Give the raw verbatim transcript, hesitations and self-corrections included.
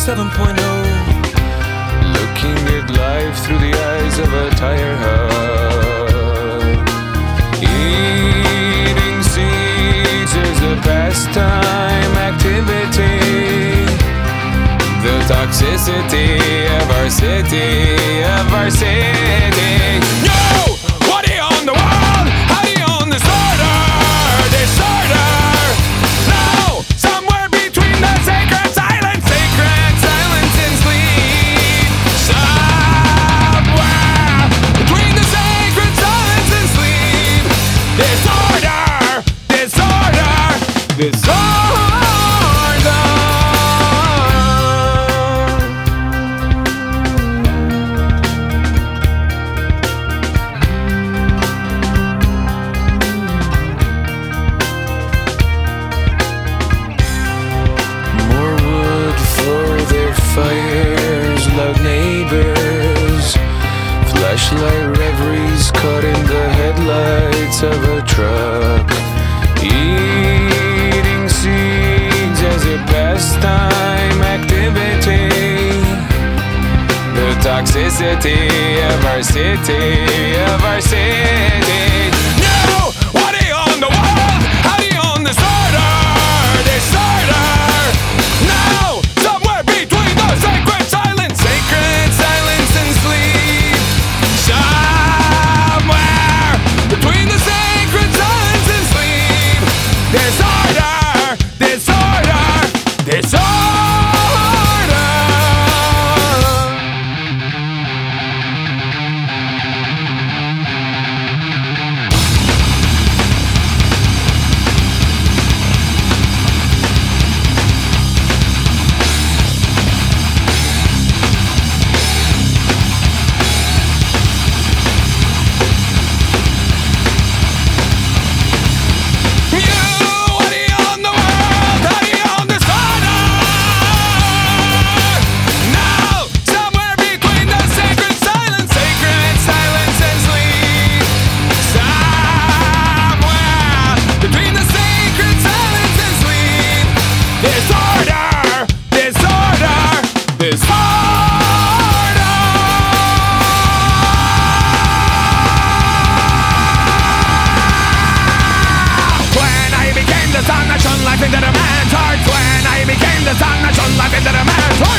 seven point oh. Looking at life through the eyes of a tire hub. Eating seeds is a pastime activity. The toxicity of our city, of our city. No! What do you own the world? How do you own disorder? Disorder! No! Somewhere between the sacred silence, sacred silence and sleep. Somewhere between the sacred silence and sleep. Disorder! Disorder! Disorder! Fires, loud neighbors, flashlight reveries caught in the headlights of a truck. Eating seeds as a pastime activity. The toxicity of our city, of our city. No! What do you own the world? How do you own disorder? Disorder! No! Sacred silence, sacred silence and sleep. Somewhere between the sacred silence and sleep. Disorder, disorder, disorder. It's